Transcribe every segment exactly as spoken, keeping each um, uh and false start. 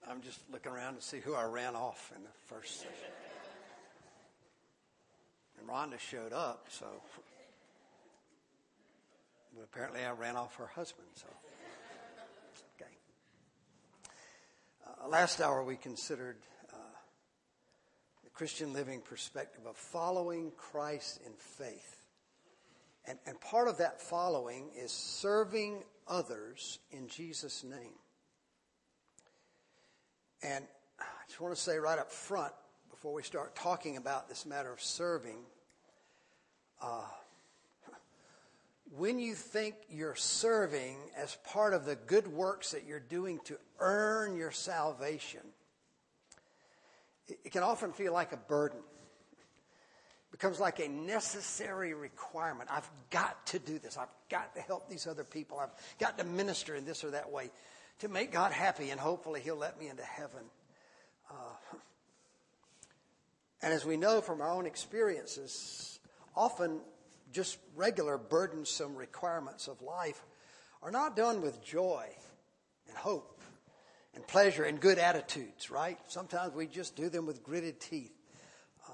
I'm just looking around to see who I ran off in the first session. And Rhonda showed up, so. But apparently I ran off her husband, so. Okay. Uh, last hour we considered uh, the Christian living perspective of following Christ in faith. And, and part of that following is serving others in Jesus' name. And I just want to say right up front, before we start talking about this matter of serving, uh, when you think you're serving as part of the good works that you're doing to earn your salvation, it, it can often feel like a burden. It becomes like a necessary requirement. I've got to do this. I've got to help these other people. I've got to minister in this or that way to make God happy, and hopefully He'll let me into heaven. Uh, and as we know from our own experiences, often just regular burdensome requirements of life are not done with joy and hope and pleasure and good attitudes, right? Sometimes we just do them with gritted teeth. Uh,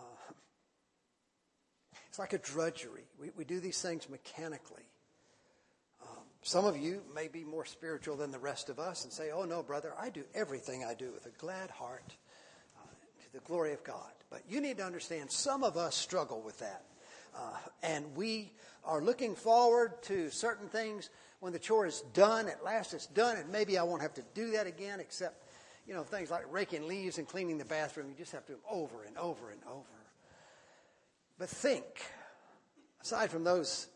it's like a drudgery. We, we do these things mechanically. Um, some of you may be more spiritual than the rest of us and say, oh no, brother, I do everything I do with a glad heart uh, to the glory of God. But you need to understand, some of us struggle with that. Uh, and we are looking forward to certain things when the chore is done. At last it's done, and maybe I won't have to do that again, except, you know, things like raking leaves and cleaning the bathroom. You just have to do them over and over and over. But think, aside from those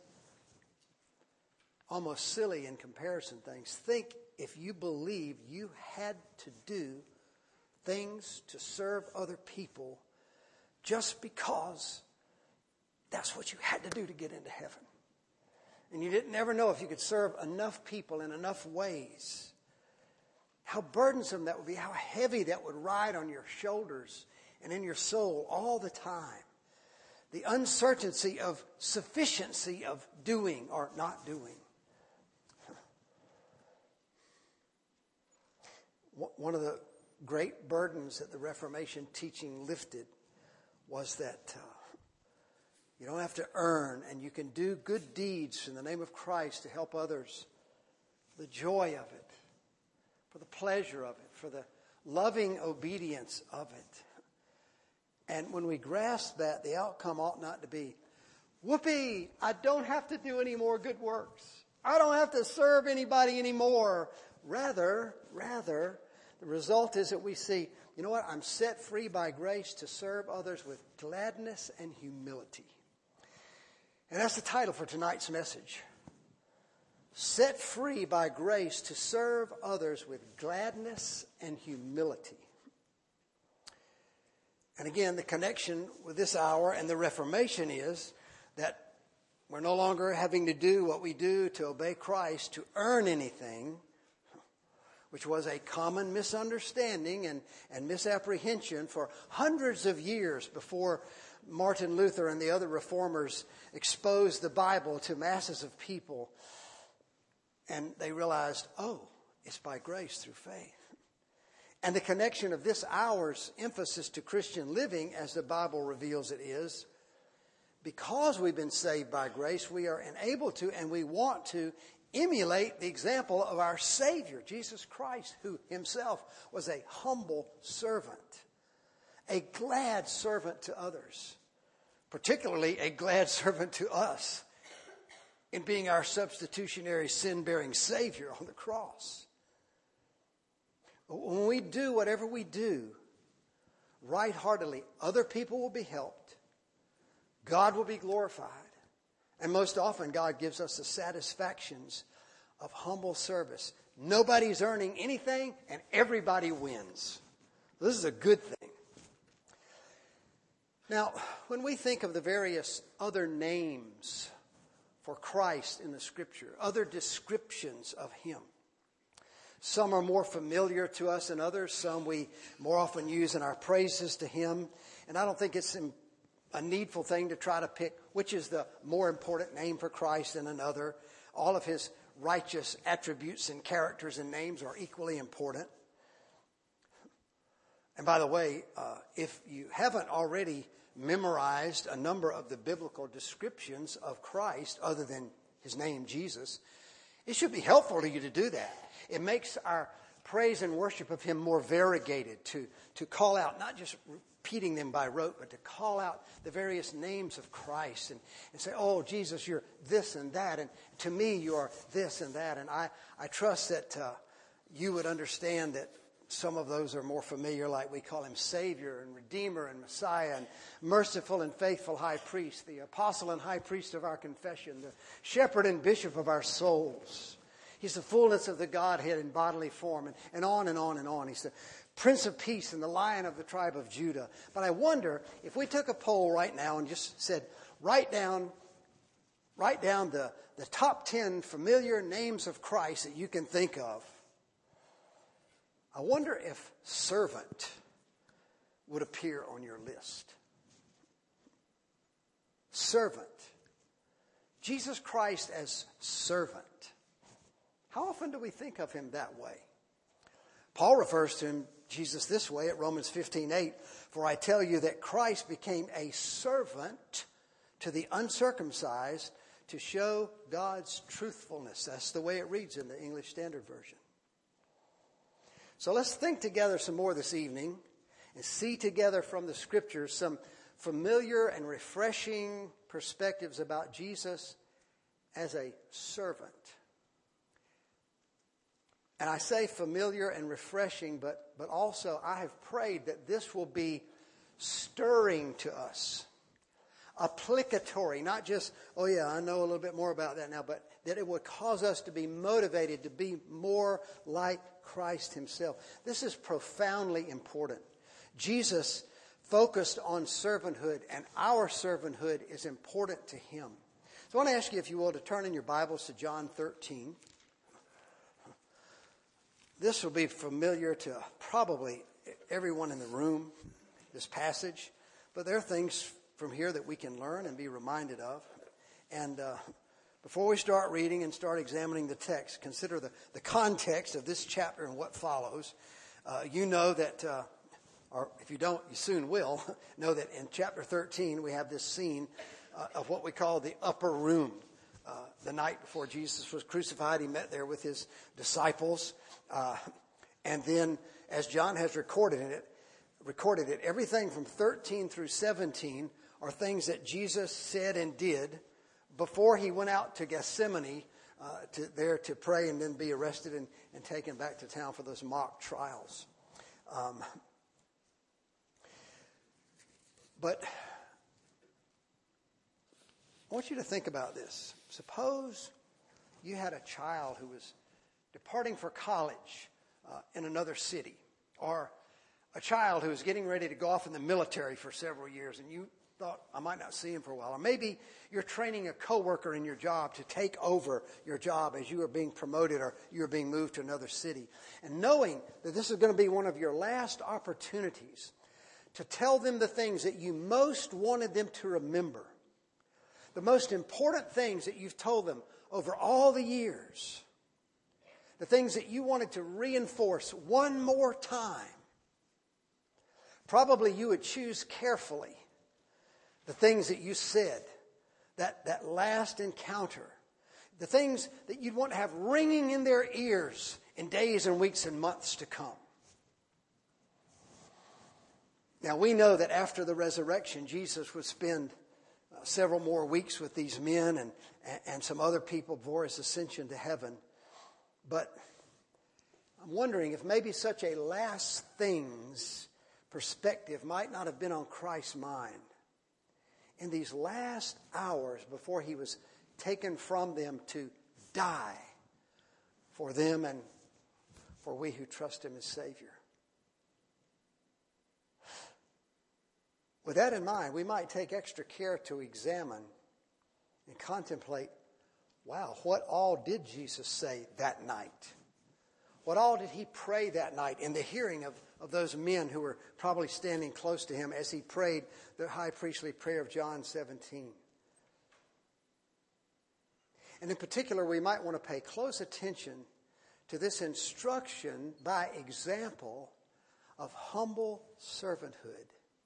almost silly in comparison things, think if you believe you had to do things to serve other people just because that's what you had to do to get into heaven. And you didn't ever know if you could serve enough people in enough ways. How burdensome that would be, how heavy that would ride on your shoulders and in your soul all the time. The uncertainty of sufficiency of doing or not doing. One of the great burdens that the Reformation teaching lifted was that uh, you don't have to earn, and you can do good deeds in the name of Christ to help others. The joy of it, for the pleasure of it, for the loving obedience of it. And when we grasp that, the outcome ought not to be, whoopee, I don't have to do any more good works. I don't have to serve anybody anymore. Rather, rather, the result is that we see, you know what, I'm set free by grace to serve others with gladness and humility. And that's the title for tonight's message. Set free by grace to serve others with gladness and humility. And again, the connection with this hour and the Reformation is that we're no longer having to do what we do to obey Christ to earn anything, which was a common misunderstanding and, and misapprehension for hundreds of years before Martin Luther and the other reformers exposed the Bible to masses of people. And they realized, oh, it's by grace through faith. And the connection of this hour's emphasis to Christian living, as the Bible reveals it is, because we've been saved by grace, we are enabled to and we want to emulate the example of our Savior, Jesus Christ, who himself was a humble servant, a glad servant to others, particularly a glad servant to us in being our substitutionary sin-bearing Savior on the cross. When we do whatever we do right-heartedly, other people will be helped, God will be glorified, and most often God gives us the satisfactions of humble service. Nobody's earning anything and everybody wins. This is a good thing. Now, when we think of the various other names for Christ in the Scripture, other descriptions of Him, some are more familiar to us than others. Some we more often use in our praises to Him. And I don't think it's a needful thing to try to pick which is the more important name for Christ than another. All of His righteous attributes and characters and names are equally important. And by the way, uh, if you haven't already memorized a number of the biblical descriptions of Christ other than his name, Jesus, it should be helpful to you to do that. It makes our praise and worship of him more variegated, to, to call out, not just repeating them by rote, but to call out the various names of Christ and, and say, oh, Jesus, you're this and that, and to me you are this and that. And I, I trust that uh, you would understand that some of those are more familiar, like we call him Savior and Redeemer and Messiah and merciful and faithful High Priest, the Apostle and High Priest of our confession, the Shepherd and Bishop of our souls. He's the fullness of the Godhead in bodily form, and, and on and on and on. He's the Prince of Peace and the Lion of the tribe of Judah. But I wonder if we took a poll right now and just said, write down, write down the, the top ten familiar names of Christ that you can think of. I wonder if servant would appear on your list. Servant. Jesus Christ as servant. How often do we think of him that way? Paul refers to him, Jesus, this way at Romans fifteen eight. For I tell you that Christ became a servant to the uncircumcised to show God's truthfulness. That's the way it reads in the English Standard Version. So let's think together some more this evening and see together from the Scriptures some familiar and refreshing perspectives about Jesus as a servant. And I say familiar and refreshing, but, but also I have prayed that this will be stirring to us, applicatory, not just, oh yeah, I know a little bit more about that now, but that it would cause us to be motivated to be more like Christ himself. This is profoundly important. Jesus focused on servanthood, and our servanthood is important to him. So I want to ask you, if you will, to turn in your Bibles to John thirteen. This will be familiar to probably everyone in the room, this passage. But there are things from here that we can learn and be reminded of. And uh, before we start reading and start examining the text, consider the, the context of this chapter and what follows. Uh, you know that, uh, or if you don't, you soon will, know that in chapter thirteen we have this scene uh, of what we call the upper room. Uh, the night before Jesus was crucified, he met there with his disciples. Uh, and then, as John has recorded it, recorded it, everything from thirteen through seventeen are things that Jesus said and did before he went out to Gethsemane, uh, to, there to pray and then be arrested and, and taken back to town for those mock trials. Um, but I want you to think about this. Suppose you had a child who was departing for college uh, in another city, or a child who was getting ready to go off in the military for several years, and you thought, I might not see him for a while. Or maybe you're training a coworker in your job to take over your job as you are being promoted or you're being moved to another city. And knowing that this is going to be one of your last opportunities to tell them the things that you most wanted them to remember, the most important things that you've told them over all the years, the things that you wanted to reinforce one more time, probably you would choose carefully the things that you said, that, that last encounter, the things that you'd want to have ringing in their ears in days and weeks and months to come. Now, we know that after the resurrection, Jesus would spend uh, several more weeks with these men and, and some other people before his ascension to heaven. But I'm wondering if maybe such a last things perspective might not have been on Christ's mind in these last hours before he was taken from them to die for them and for we who trust him as Savior. With that in mind, we might take extra care to examine and contemplate, wow, what all did Jesus say that night? What all did he pray that night in the hearing of, of those men who were probably standing close to him as he prayed the high priestly prayer of John seventeen? And in particular, we might want to pay close attention to this instruction by example of humble servanthood.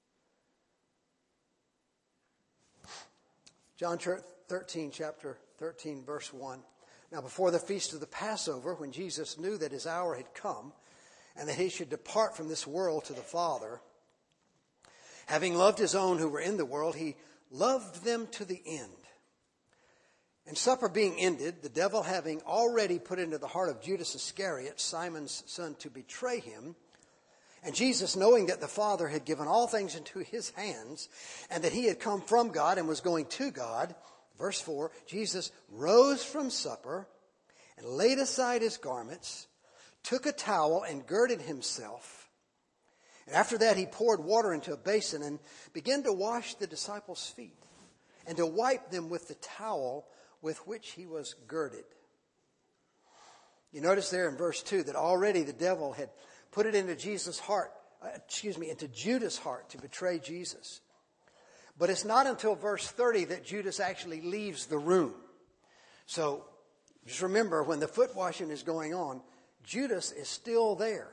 John thirteen, chapter thirteen, verse one. Now before the feast of the Passover, when Jesus knew that his hour had come, and that he should depart from this world to the Father, having loved his own who were in the world, he loved them to the end. And supper being ended, the devil having already put into the heart of Judas Iscariot, Simon's son, to betray him, and Jesus, knowing that the Father had given all things into his hands, and that he had come from God and was going to God, verse four, Jesus rose from supper and laid aside his garments, took a towel and girded himself. And after that he poured water into a basin and began to wash the disciples' feet and to wipe them with the towel with which he was girded. You notice there in verse two that already the devil had put it into Jesus' heart, uh, excuse me, into Judas' heart to betray Jesus. But it's not until verse thirty that Judas actually leaves the room. So just remember, when the foot washing is going on, Judas is still there.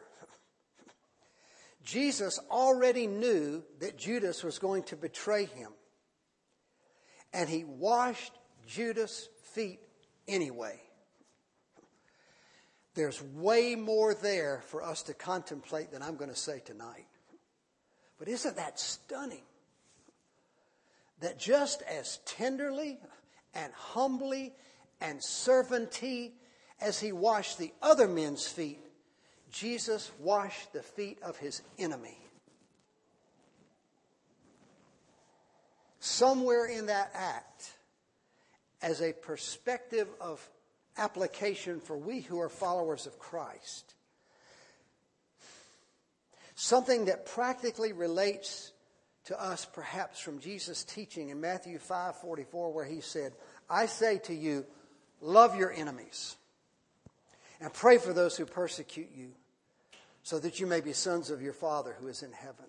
Jesus already knew that Judas was going to betray him. And he washed Judas' feet anyway. There's way more there for us to contemplate than I'm going to say tonight. But isn't that stunning? That just as tenderly and humbly and servantly as he washed the other men's feet, Jesus washed the feet of his enemy. Somewhere in that act, as a perspective of application for we who are followers of Christ, something that practically relates to us perhaps from Jesus' teaching in Matthew five forty-four, where he said, I say to you, love your enemies and pray for those who persecute you, so that you may be sons of your Father who is in heaven.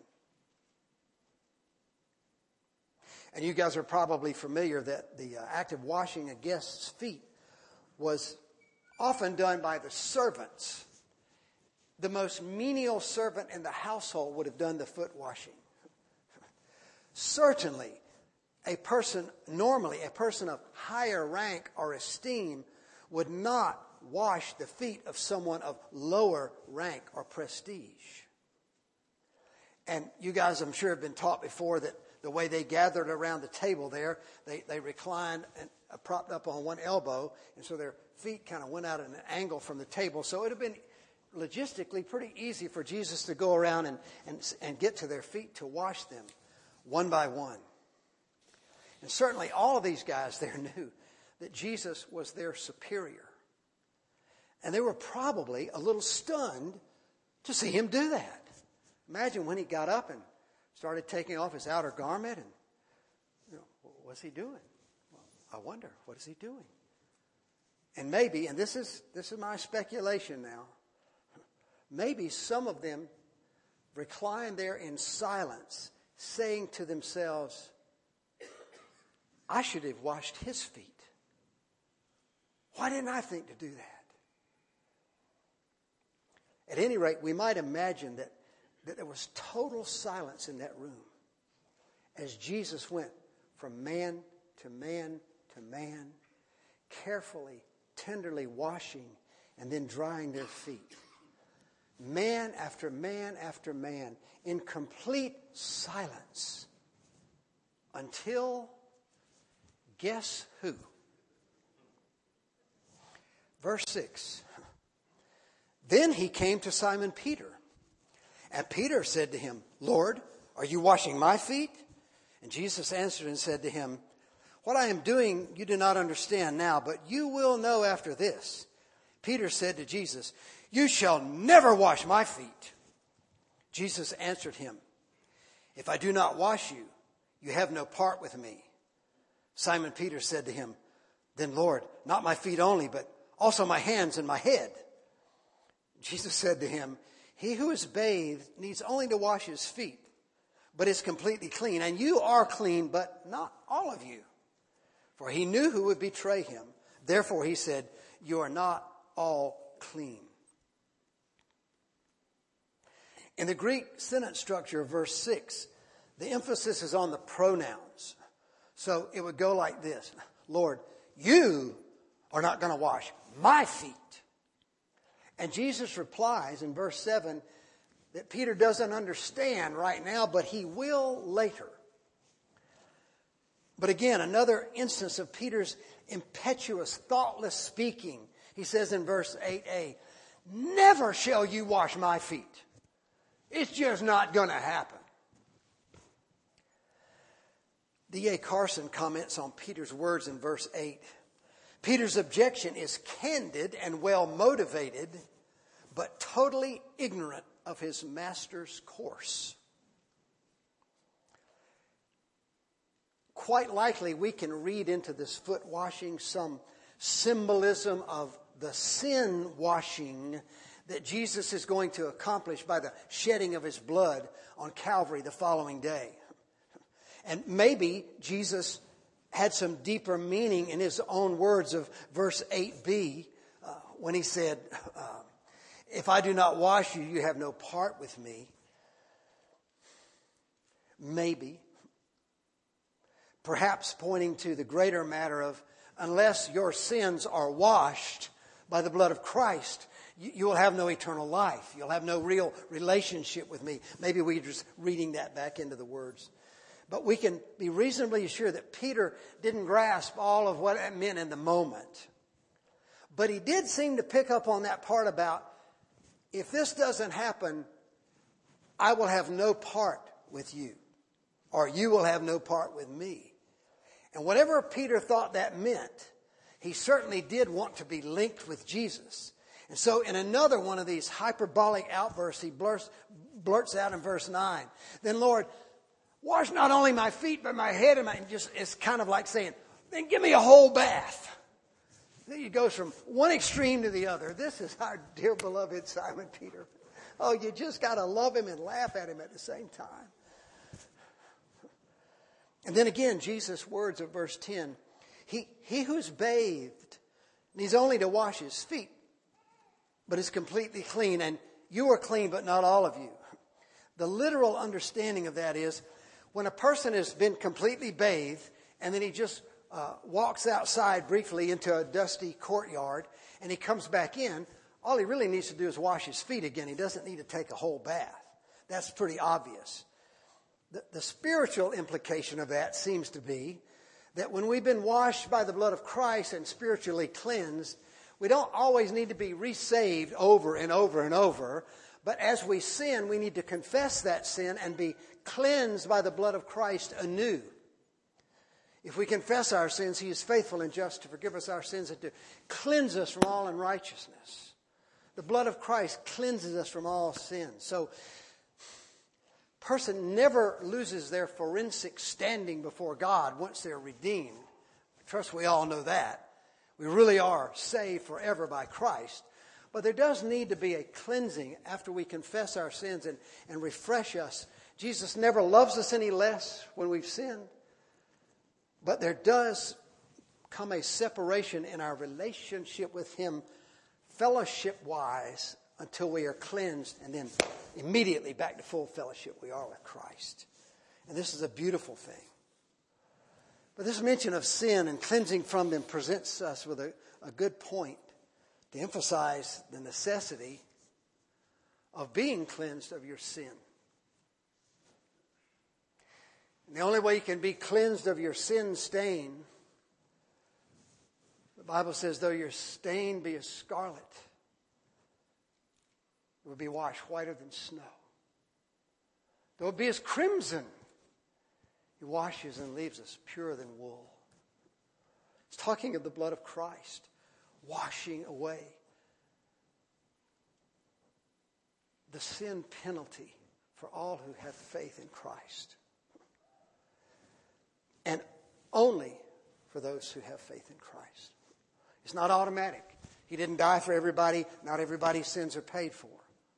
And you guys are probably familiar that the uh, act of washing a guest's feet was often done by the servants. The most menial servant in the household would have done the foot washing. Certainly, a person, normally a person of higher rank or esteem, would not wash the feet of someone of lower rank or prestige. And you guys, I'm sure, have been taught before that the way they gathered around the table there, they, they reclined and uh, propped up on one elbow, and so their feet kind of went out at an angle from the table. So it would have been logistically pretty easy for Jesus to go around and, and, and get to their feet to wash them one by one. And certainly all of these guys there knew that Jesus was their superior. And they were probably a little stunned to see him do that. Imagine when he got up and started taking off his outer garment, and you know, what's he doing? Well, I wonder, what is he doing? And maybe, and this is this is my speculation now, maybe some of them reclined there in silence, saying to themselves, I should have washed his feet. Why didn't I think to do that? At any rate, we might imagine that, that there was total silence in that room as Jesus went from man to man to man, carefully, tenderly washing and then drying their feet. Man after man after man in complete silence until, guess who? Verse six. Then he came to Simon Peter. And Peter said to him, Lord, are you washing my feet? And Jesus answered and said to him, what I am doing you do not understand now, but you will know after this. Peter said to Jesus, you shall never wash my feet. Jesus answered him, if I do not wash you, you have no part with me. Simon Peter said to him, then Lord, not my feet only, but also my hands and my head. Jesus said to him, he who is bathed needs only to wash his feet, but is completely clean. And you are clean, but not all of you. For he knew who would betray him. Therefore he said, you are not all clean. In the Greek sentence structure of verse six, the emphasis is on the pronouns. So it would go like this. Lord, you are not going to wash my feet. And Jesus replies in verse seven that Peter doesn't understand right now, but he will later. But again, another instance of Peter's impetuous, thoughtless speaking. He says in verse eight a, never shall you wash my feet. It's just not going to happen. D A Carson comments on Peter's words in verse eight. Peter's objection is candid and well motivated, but totally ignorant of his master's course. Quite likely we can read into this foot washing some symbolism of the sin washing that Jesus is going to accomplish by the shedding of his blood on Calvary the following day. And maybe Jesus had some deeper meaning in his own words of verse eight b uh, when he said, uh, if I do not wash you, you have no part with me. Maybe. Perhaps pointing to the greater matter of, unless your sins are washed by the blood of Christ, you, you will have no eternal life. You'll have no real relationship with me. Maybe we're just reading that back into the words. But we can be reasonably sure that Peter didn't grasp all of what it meant in the moment. But he did seem to pick up on that part about, if this doesn't happen, I will have no part with you, or you will have no part with me. And whatever Peter thought that meant, he certainly did want to be linked with Jesus. And so in another one of these hyperbolic outbursts, he blurts, blurts out in verse nine, then Lord, wash not only my feet, but my head and my, just, it's kind of like saying, then give me a whole bath. Then he goes from one extreme to the other. This is our dear beloved Simon Peter. Oh, you just got to love him and laugh at him at the same time. And then again, Jesus' words of verse ten. He, he who's bathed needs only to wash his feet, but is completely clean. And you are clean, but not all of you. The literal understanding of that is, when a person has been completely bathed and then he just uh, walks outside briefly into a dusty courtyard and he comes back in, all he really needs to do is wash his feet again. He doesn't need to take a whole bath. That's pretty obvious. The, the spiritual implication of that seems to be that when we've been washed by the blood of Christ and spiritually cleansed, we don't always need to be resaved over and over and over. But as we sin, we need to confess that sin and be cleansed by the blood of Christ anew. If we confess our sins, he is faithful and just to forgive us our sins and to cleanse us from all unrighteousness. The blood of Christ cleanses us from all sin. So, a person never loses their forensic standing before God once they're redeemed. I trust we all know that. We really are saved forever by Christ. But there does need to be a cleansing after we confess our sins and, and refresh us. Jesus never loves us any less when we've sinned. But there does come a separation in our relationship with him, fellowship-wise, until we are cleansed, and then immediately back to full fellowship we are with Christ. And this is a beautiful thing. But this mention of sin and cleansing from them presents us with a, a good point to emphasize the necessity of being cleansed of your sin. And the only way you can be cleansed of your sin stain, the Bible says, though your stain be as scarlet, it will be washed whiter than snow. Though it be as crimson, he washes and leaves us purer than wool. It's talking of the blood of Christ washing away the sin penalty for all who have faith in Christ. And only for those who have faith in Christ. It's not automatic. He didn't die for everybody. Not everybody's sins are paid for.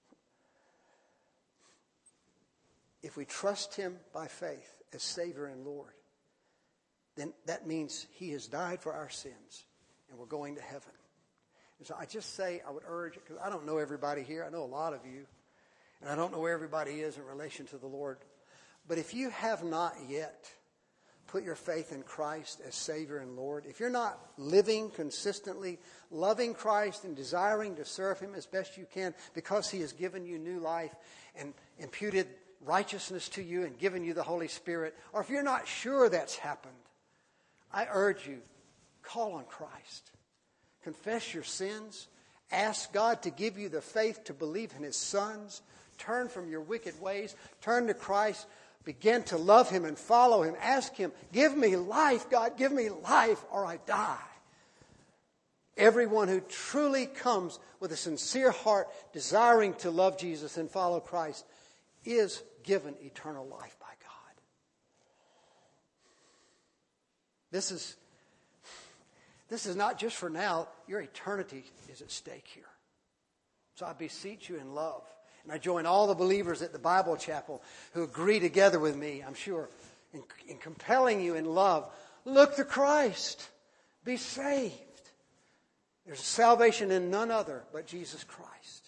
If we trust him by faith as Savior and Lord, then that means he has died for our sins and we're going to heaven. And so I just say, I would urge, because I don't know everybody here. I know a lot of you. And I don't know where everybody is in relation to the Lord. But if you have not yet put your faith in Christ as Savior and Lord, if you're not living consistently, loving Christ and desiring to serve Him as best you can because He has given you new life and imputed righteousness to you and given you the Holy Spirit, or if you're not sure that's happened, I urge you, call on Christ. Confess your sins. Ask God to give you the faith to believe in His sons. Turn from your wicked ways. Turn to Christ. Begin to love Him and follow Him. Ask Him, give me life, God, give me life, or I die. Everyone who truly comes with a sincere heart, desiring to love Jesus and follow Christ, is given eternal life by God. This is, this is not just for now. Your eternity is at stake here. So I beseech you in love. And I join all the believers at the Bible Chapel who agree together with me, I'm sure, in, in compelling you in love. Look to Christ. Be saved. There's salvation in none other but Jesus Christ.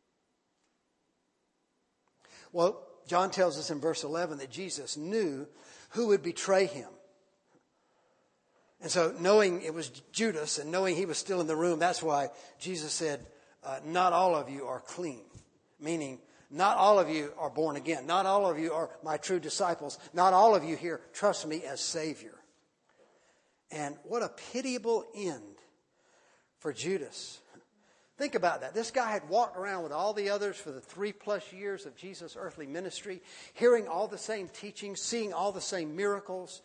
Well, John tells us in verse eleven that Jesus knew who would betray Him. And so knowing it was Judas and knowing he was still in the room, that's why Jesus said, uh, not all of you are clean. Meaning, not all of you are born again. Not all of you are my true disciples. Not all of you here trust me as Savior. And what a pitiable end for Judas. Think about that. This guy had walked around with all the others for the three plus years of Jesus' earthly ministry, hearing all the same teachings, seeing all the same miracles,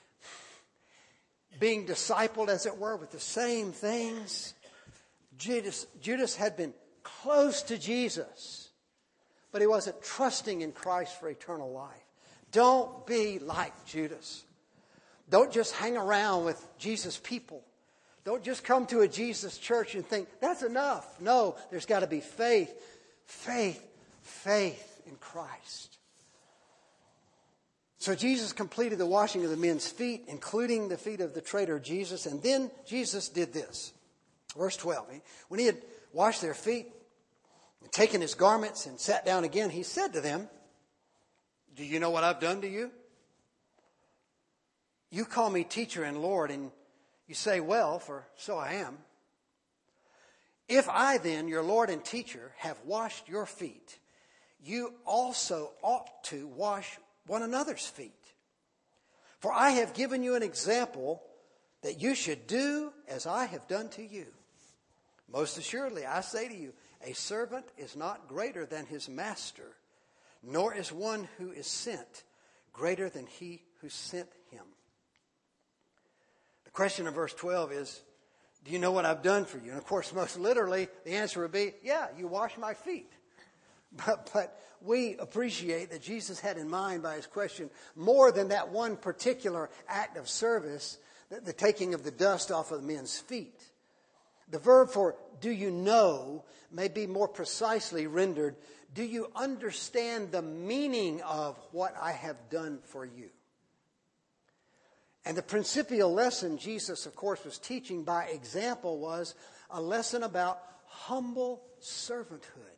being discipled, as it were, with the same things. Judas, Judas had been close to Jesus, but he wasn't trusting in Christ for eternal life. Don't be like Judas. Don't just hang around with Jesus people. Don't just come to a Jesus church and think, that's enough. No, there's got to be faith, faith, faith in Christ. So Jesus completed the washing of the men's feet, including the feet of the traitor Jesus, and then Jesus did this. Verse twelve, when he had washed their feet, and taken his garments and sat down again, he said to them, do you know what I've done to you? You call me teacher and Lord, and you say, well, for so I am. If I then, your Lord and teacher, have washed your feet, you also ought to wash one another's feet. For I have given you an example that you should do as I have done to you. Most assuredly, I say to you, a servant is not greater than his master, nor is one who is sent greater than he who sent him. The question of verse twelve is, do you know what I've done for you? And of course, most literally, the answer would be, yeah, you wash my feet. But, but we appreciate that Jesus had in mind by his question more than that one particular act of service, the, the taking of the dust off of the men's feet. The verb for do you know may be more precisely rendered, do you understand the meaning of what I have done for you? And the principal lesson Jesus, of course, was teaching by example was a lesson about humble servanthood.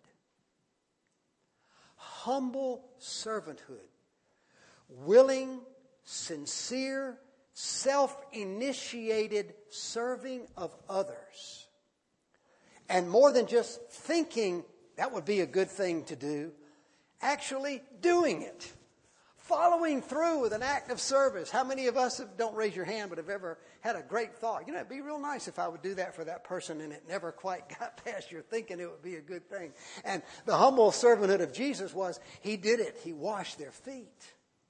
Humble servanthood. Willing, sincere, self-initiated serving of others. And more than just thinking that would be a good thing to do, actually doing it. Following through with an act of service. How many of us, have, don't raise your hand, but have ever had a great thought? You know, it'd be real nice if I would do that for that person, and it never quite got past your thinking it would be a good thing. And the humble servanthood of Jesus was, he did it. He washed their feet.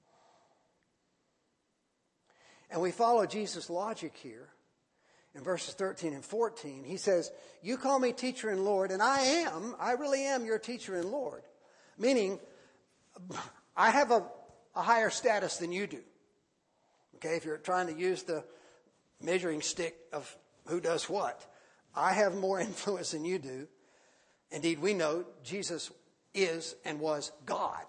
And we follow Jesus' logic here in verses thirteen and fourteen. He says, you call me teacher and Lord, and I am, I really am your teacher and Lord. Meaning, I have a, a higher status than you do. Okay, if you're trying to use the measuring stick of who does what, I have more influence than you do. Indeed, we know Jesus is and was God.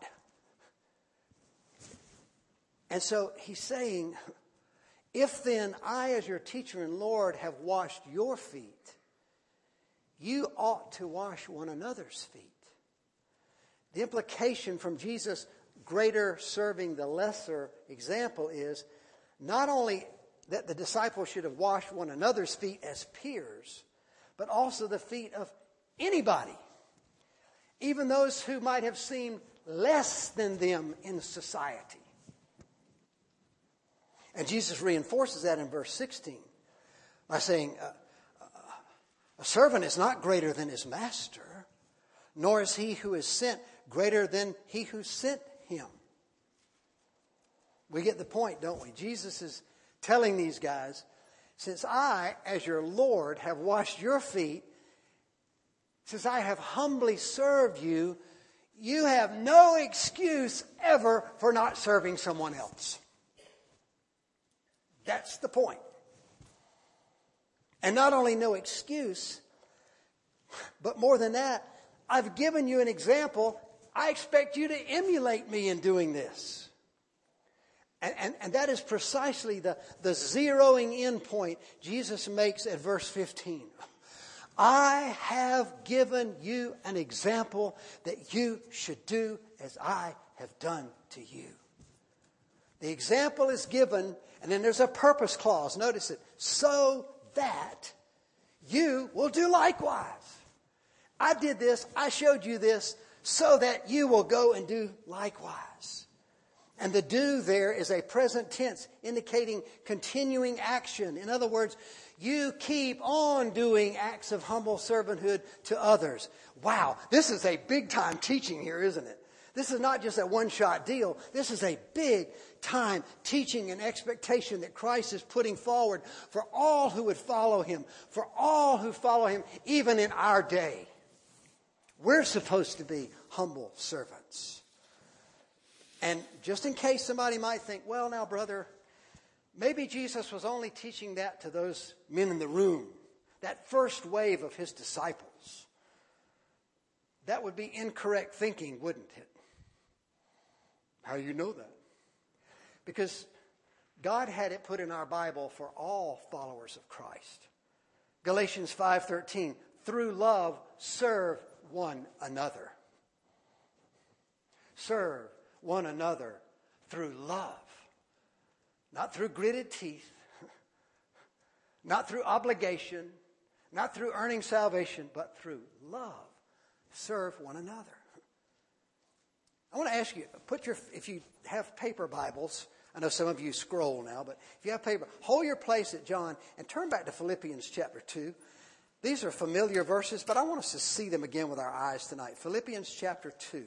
And so he's saying, if then I, as your teacher and Lord, have washed your feet, you ought to wash one another's feet. The implication from Jesus' greater serving the lesser example is not only that the disciples should have washed one another's feet as peers, but also the feet of anybody, even those who might have seemed less than them in society. And Jesus reinforces that in verse sixteen by saying, uh, a servant is not greater than his master, nor is he who is sent greater than he who sent him. We get the point, don't we? Jesus is telling these guys, since I, as your Lord, have washed your feet, since I have humbly served you, you have no excuse ever for not serving someone else. That's the point. And not only no excuse, but more than that, I've given you an example. I expect you to emulate me in doing this. And, and, and that is precisely the, the zeroing in point Jesus makes at verse fifteen. I have given you an example that you should do as I have done to you. The example is given, and then there's a purpose clause. Notice it. So that you will do likewise. I did this, I showed you this, so that you will go and do likewise. And the do there is a present tense indicating continuing action. In other words, you keep on doing acts of humble servanthood to others. Wow, this is a big time teaching here, isn't it? This is not just a one-shot deal. This is a big time teaching and expectation that Christ is putting forward for all who would follow him, for all who follow him, even in our day. We're supposed to be humble servants. And just in case somebody might think, well, now, brother, maybe Jesus was only teaching that to those men in the room, that first wave of his disciples. That would be incorrect thinking, wouldn't it? How do you know that? Because God had it put in our Bible for all followers of Christ. Galatians five thirteen, through love, serve one another. Serve one another through love. Not through gritted teeth. Not through obligation. Not through earning salvation, but through love. Serve one another. I want to ask you, put your, if you have paper Bibles, I know some of you scroll now, but if you have paper, hold your place at John and turn back to Philippians chapter two. These are familiar verses, but I want us to see them again with our eyes tonight. Philippians chapter two.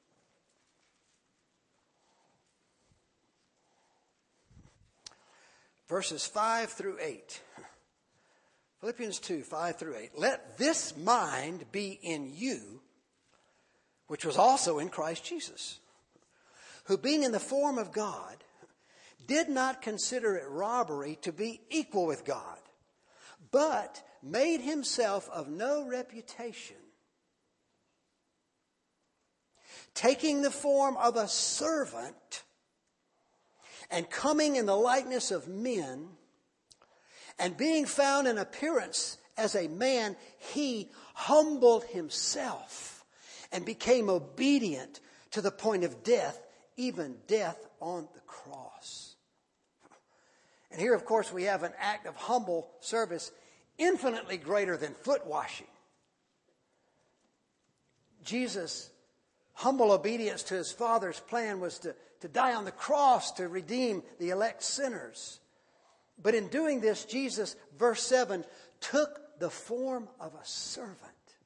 Verses five through eight. Philippians two, five through eight. Let this mind be in you, which was also in Christ Jesus, who being in the form of God, did not consider it robbery to be equal with God, but made himself of no reputation, taking the form of a servant, and coming in the likeness of men, and being found in appearance as a man, he humbled himself and became obedient to the point of death, even death on the cross. And here, of course, we have an act of humble service infinitely greater than foot washing. Jesus' humble obedience to his Father's plan was to, to die on the cross to redeem the elect sinners. But in doing this, Jesus, verse seven, took the form of a servant.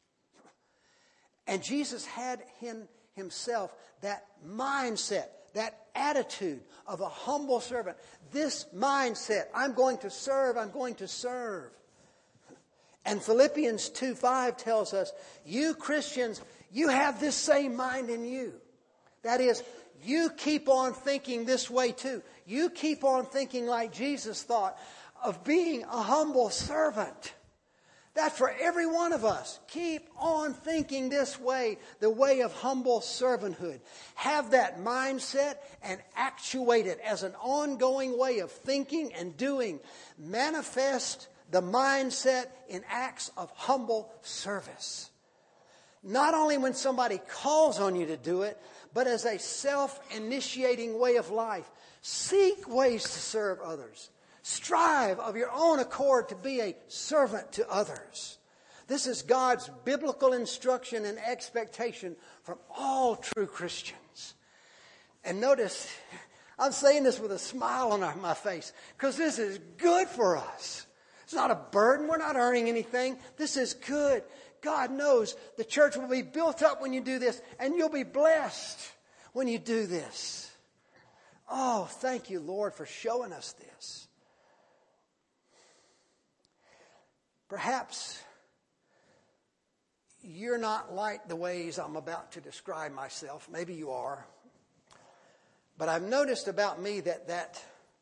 And Jesus had in himself that mindset, that attitude of a humble servant. This mindset, I'm going to serve, I'm going to serve. And Philippians two five tells us, you Christians, you have this same mind in you. That is, you keep on thinking this way too. You keep on thinking like Jesus thought, of being a humble servant. That for every one of us, keep on thinking this way, the way of humble servanthood. Have that mindset and actuate it as an ongoing way of thinking and doing. Manifest the mindset in acts of humble service. Not only when somebody calls on you to do it, but as a self-initiating way of life. Seek ways to serve others. Strive of your own accord to be a servant to others. This is God's biblical instruction and expectation from all true Christians. And notice, I'm saying this with a smile on my face because this is good for us. It's not a burden. We're not earning anything. This is good. God knows the church will be built up when you do this, and you'll be blessed when you do this. Oh, thank you, Lord, for showing us this. Perhaps you're not like the ways I'm about to describe myself. Maybe you are. But I've noticed about me that that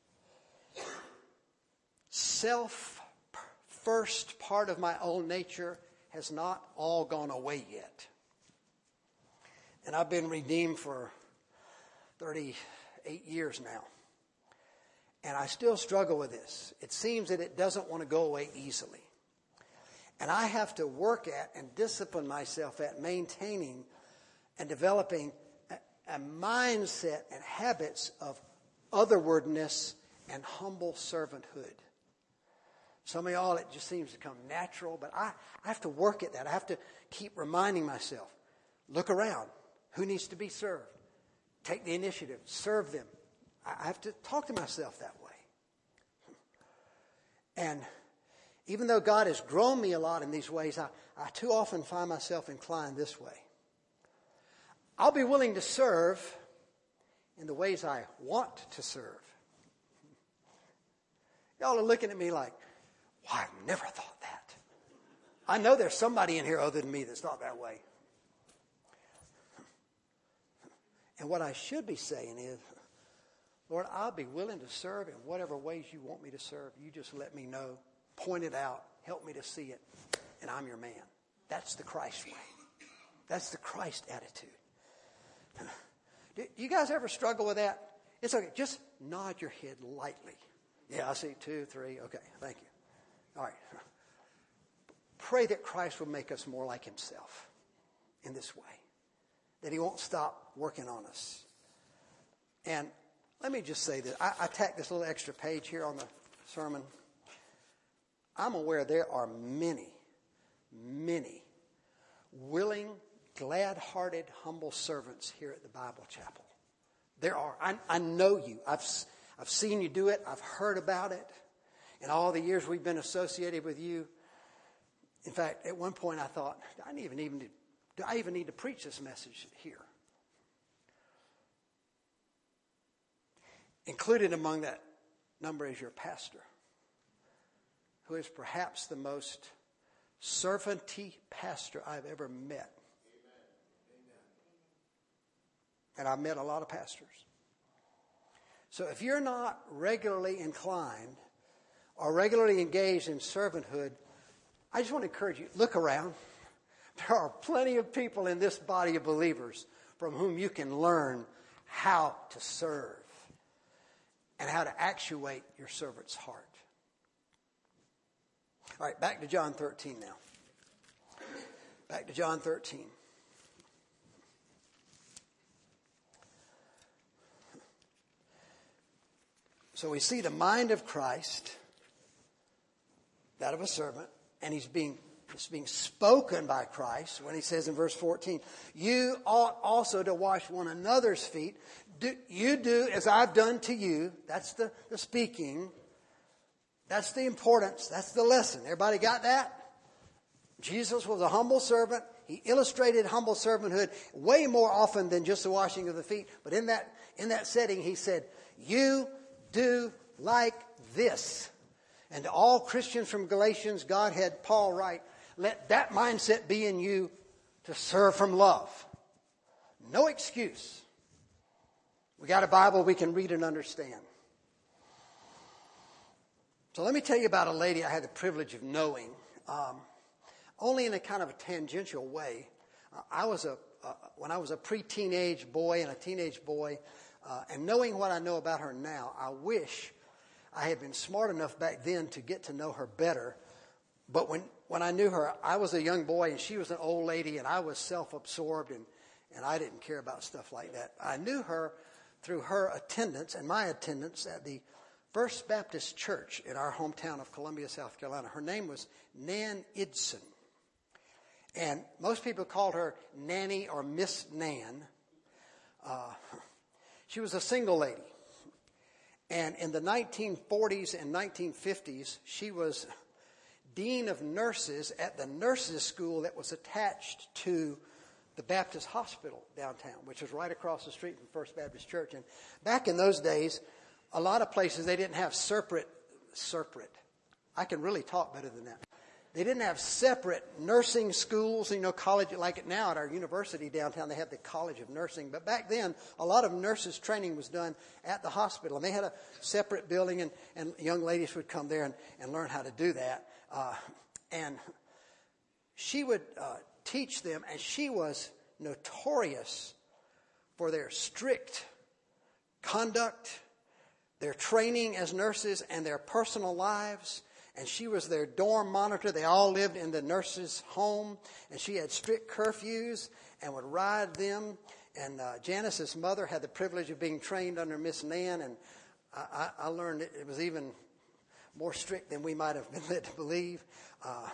self-first part of my own nature has not all gone away yet. And I've been redeemed for thirty-eight years now. And I still struggle with this. It seems that it doesn't want to go away easily. And I have to work at and discipline myself at maintaining and developing a, a mindset and habits of otherwardness and humble servanthood. Some of y'all, it just seems to come natural, but I, I have to work at that. I have to keep reminding myself, look around. Who needs to be served? Take the initiative. Serve them. I, I have to talk to myself that way. And even though God has grown me a lot in these ways, I, I too often find myself inclined this way. I'll be willing to serve in the ways I want to serve. Y'all are looking at me like, well, I've never thought that. I know there's somebody in here other than me that's not that way. And what I should be saying is, Lord, I'll be willing to serve in whatever ways you want me to serve. You just let me know, point it out, help me to see it, and I'm your man. That's the Christ way. That's the Christ attitude. Do you guys ever struggle with that? It's okay. Just nod your head lightly. Yeah, I see two, three. Okay, thank you. All right. Pray that Christ will make us more like himself in this way. That he won't stop working on us. And let me just say that I, I tacked this little extra page here on the sermon. I'm aware there are many, many willing, glad-hearted, humble servants here at the Bible Chapel. There are. I, I know you. I've, I've seen you do it. I've heard about it. In all the years we've been associated with you. In fact, at one point I thought, I didn't even, even do I even need to preach this message here? Included among that number is your pastor, who is perhaps the most servanty pastor I've ever met. And I've met a lot of pastors. So if you're not regularly inclined or regularly engaged in servanthood, I just want to encourage you, look around. There are plenty of people in this body of believers from whom you can learn how to serve and how to actuate your servant's heart. All right, back to John thirteen now. Back to John thirteen. So we see the mind of Christ, that of a servant, and he's being, it's being spoken by Christ when he says in verse fourteen, you ought also to wash one another's feet. Do, you do as I've done to you. That's the, the speaking. That's the importance. That's the lesson. Everybody got that? Jesus was a humble servant. He illustrated humble servanthood way more often than just the washing of the feet. But in that, in that setting, he said, you do like this. And to all Christians from Galatians, God had Paul write, let that mindset be in you to serve from love. No excuse. We got a Bible we can read and understand. So let me tell you about a lady I had the privilege of knowing, um, only in a kind of a tangential way. Uh, I was a uh, when I was a pre-teenage boy and a teenage boy, uh, and knowing what I know about her now, I wish I had been smart enough back then to get to know her better. But when when I knew her, I was a young boy and she was an old lady, and I was self-absorbed, and, and I didn't care about stuff like that. I knew her through her attendance and my attendance at the First Baptist Church in our hometown of Columbia, South Carolina. Her name was Nan Idson. And most people called her Nanny or Miss Nan. Uh, she was a single lady. And in the nineteen forties and nineteen fifties, she was dean of nurses at the nurses' school that was attached to the Baptist Hospital downtown, which was right across the street from First Baptist Church. And back in those days, a lot of places, they didn't have separate, separate. I can really talk better than that. They didn't have separate nursing schools, you know, college, like it now at our university downtown, they have the College of Nursing. But back then, a lot of nurses training was done at the hospital. And they had a separate building, and, and young ladies would come there and, and learn how to do that. Uh, and she would uh, teach them, and she was notorious for their strict conduct, their training as nurses, and their personal lives. And she was their dorm monitor. They all lived in the nurse's home. And she had strict curfews and would ride them. And uh, Janice's mother had the privilege of being trained under Miss Nan. And I, I, I learned it, it was even more strict than we might have been led to believe. Uh,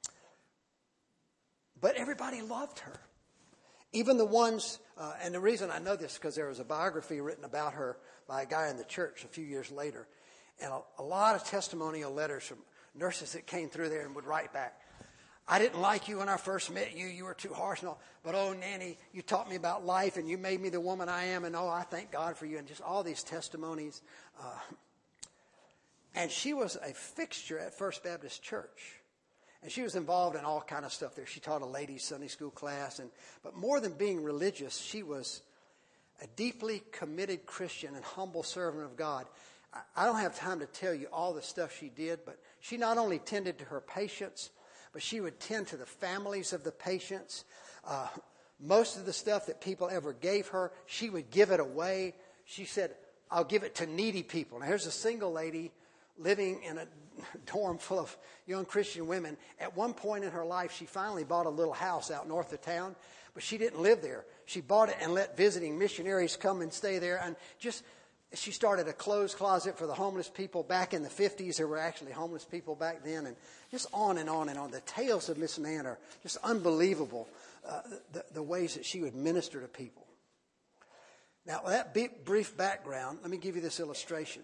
but everybody loved her. Even the ones, uh, and the reason I know this is because there was a biography written about her by a guy in the church a few years later. And a, a lot of testimonial letters from nurses that came through there and would write back. I didn't like you when I first met you. You were too harsh and all. But, oh, Nanny, you taught me about life, and you made me the woman I am. And, oh, I thank God for you. And just all these testimonies. Uh, and she was a fixture at First Baptist Church. And she was involved in all kind of stuff there. She taught a ladies' Sunday school class. And but more than being religious, she was a deeply committed Christian and humble servant of God. I don't have time to tell you all the stuff she did, but she not only tended to her patients, but she would tend to the families of the patients. Uh, most of the stuff that people ever gave her, she would give it away. She said, I'll give it to needy people. Now, here's a single lady living in a dorm full of young Christian women. At one point in her life, she finally bought a little house out north of town, but she didn't live there. She bought it and let visiting missionaries come and stay there, and just... She started a clothes closet for the homeless people back in the fifties. There were actually homeless people back then, and just on and on and on. The tales of Miss Nan are just unbelievable, uh, the, the ways that she would minister to people. Now, with that brief background, let me give you this illustration.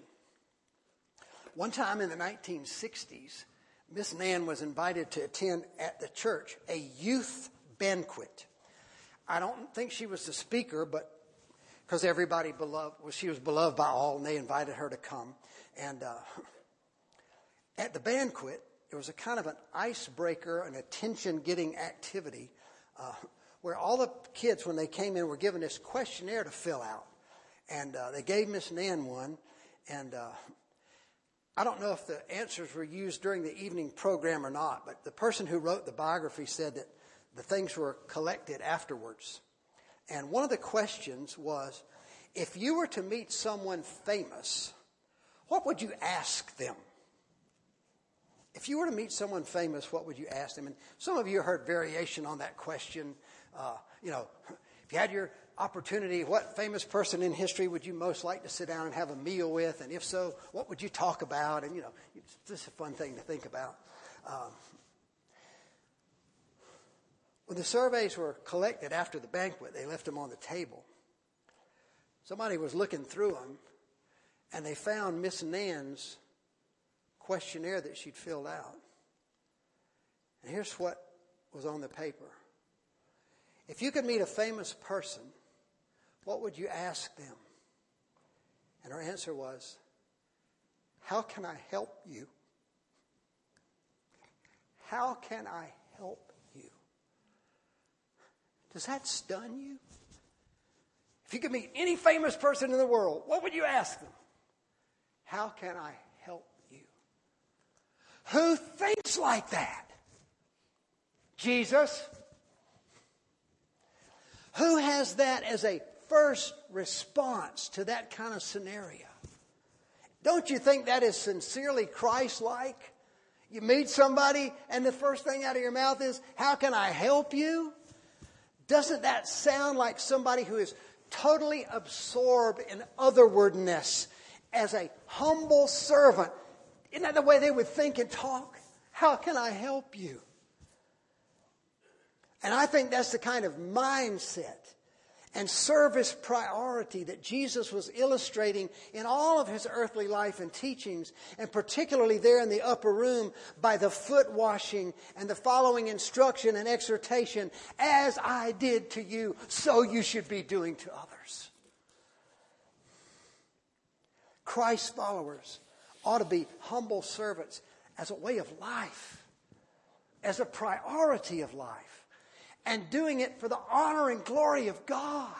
One time in the nineteen sixties, Miss Nan was invited to attend at the church a youth banquet. I don't think she was the speaker, but because everybody beloved, well, she was beloved by all, and they invited her to come. And uh, at the banquet, there was a kind of an icebreaker, an attention-getting activity, uh, where all the kids, when they came in, were given this questionnaire to fill out. And uh, they gave Miss Nan one, and uh, I don't know if the answers were used during the evening program or not, but the person who wrote the biography said that the things were collected afterwards. And one of the questions was, if you were to meet someone famous, what would you ask them? If you were to meet someone famous, what would you ask them? And some of you heard variation on that question. Uh, you know, if you had your opportunity, what famous person in history would you most like to sit down and have a meal with? And if so, what would you talk about? And, you know, it's just a fun thing to think about. Um, When the surveys were collected after the banquet, they left them on the table. Somebody was looking through them, and they found Miss Nan's questionnaire that she'd filled out. And here's what was on the paper. If you could meet a famous person, what would you ask them? And her answer was, how can I help you? How can I help you? Does that stun you? If you could meet any famous person in the world, what would you ask them? How can I help you? Who thinks like that? Jesus. Who has that as a first response to that kind of scenario? Don't you think that is sincerely Christ-like? You meet somebody and the first thing out of your mouth is, how can I help you? Doesn't that sound like somebody who is totally absorbed in otherwordness as a humble servant? Isn't that the way they would think and talk? How can I help you? And I think that's the kind of mindset and service priority that Jesus was illustrating in all of his earthly life and teachings, and particularly there in the upper room by the foot washing and the following instruction and exhortation, as I did to you, so you should be doing to others. Christ's followers ought to be humble servants as a way of life, as a priority of life. And doing it for the honor and glory of God.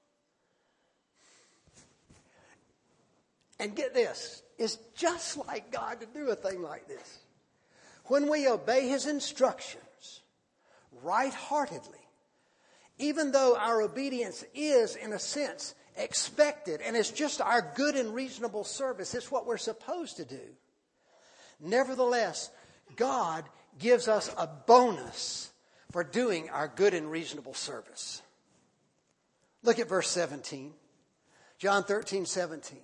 And get this, it's just like God to do a thing like this. When we obey his instructions right-heartedly, even though our obedience is, in a sense, expected, and it's just our good and reasonable service, it's what we're supposed to do. Nevertheless, God gives us a bonus for doing our good and reasonable service. Look at verse seventeen. John thirteen, seventeen.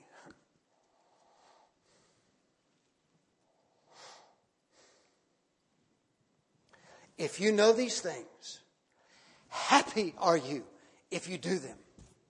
If you know these things, happy are you if you do them.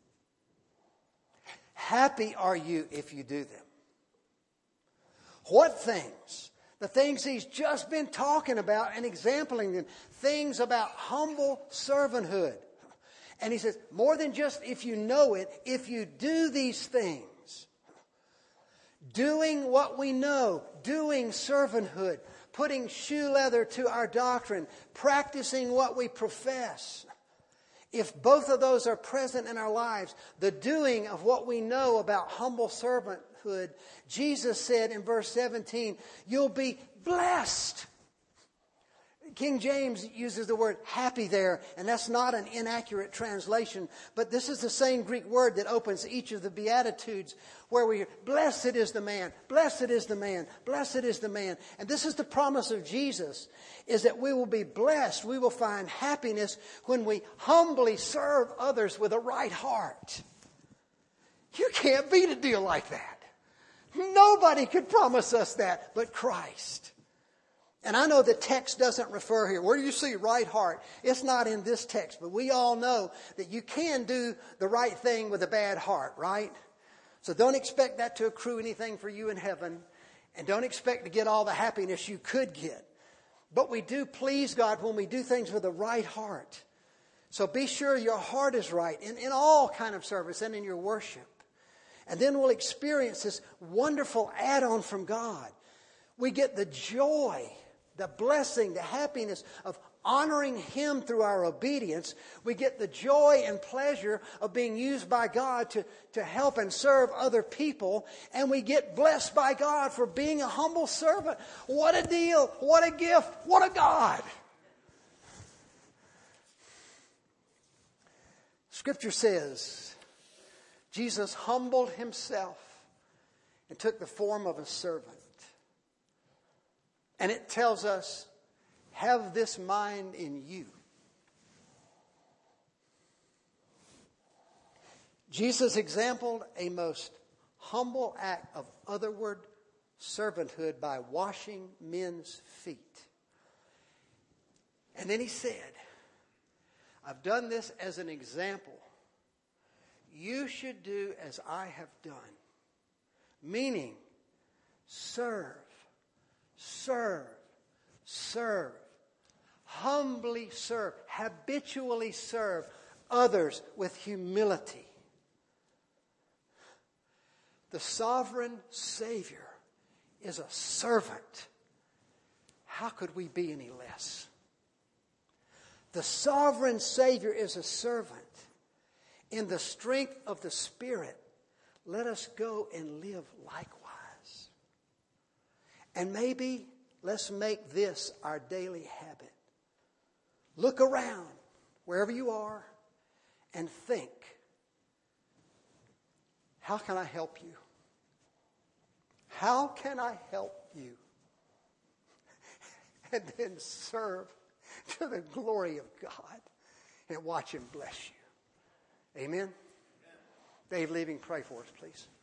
Happy are you if you do them. What things? The things he's just been talking about and exampling them. Things about humble servanthood. And he says, more than just if you know it, if you do these things. Doing what we know. Doing servanthood. Putting shoe leather to our doctrine. Practicing what we profess. If both of those are present in our lives, the doing of what we know about humble servanthood, Jesus said in verse seventeen, you'll be blessed. King James uses the word happy there, and that's not an inaccurate translation, but this is the same Greek word that opens each of the Beatitudes, where we hear, blessed is the man, blessed is the man, blessed is the man. And this is the promise of Jesus, is that we will be blessed, we will find happiness when we humbly serve others with a right heart. You can't beat a deal like that. Nobody could promise us that but Christ. And I know the text doesn't refer here. Where do you see right heart? It's not in this text, but we all know that you can do the right thing with a bad heart, right? So don't expect that to accrue anything for you in heaven, and don't expect to get all the happiness you could get. But we do please God when we do things with a right heart. So be sure your heart is right in, in all kind of service and in your worship. And then we'll experience this wonderful add-on from God. We get the joy, the blessing, the happiness of honoring Him through our obedience. We get the joy and pleasure of being used by God to, to help and serve other people. And we get blessed by God for being a humble servant. What a deal. What a gift. What a God. Scripture says Jesus humbled Himself and took the form of a servant. And it tells us, have this mind in you. Jesus exampled a most humble act of otherward servanthood by washing men's feet. And then He said, I've done this as an example. You should do as I have done. Meaning, serve. Serve, serve, humbly serve, habitually serve others with humility. The sovereign Savior is a servant. How could we be any less? The sovereign Savior is a servant. In the strength of the Spirit, let us go and live likewise. And maybe let's make this our daily habit. Look around, wherever you are, and think, how can I help you? How can I help you? and then serve to the glory of God and watch Him bless you. Amen? Dave Leaving, pray for us, please.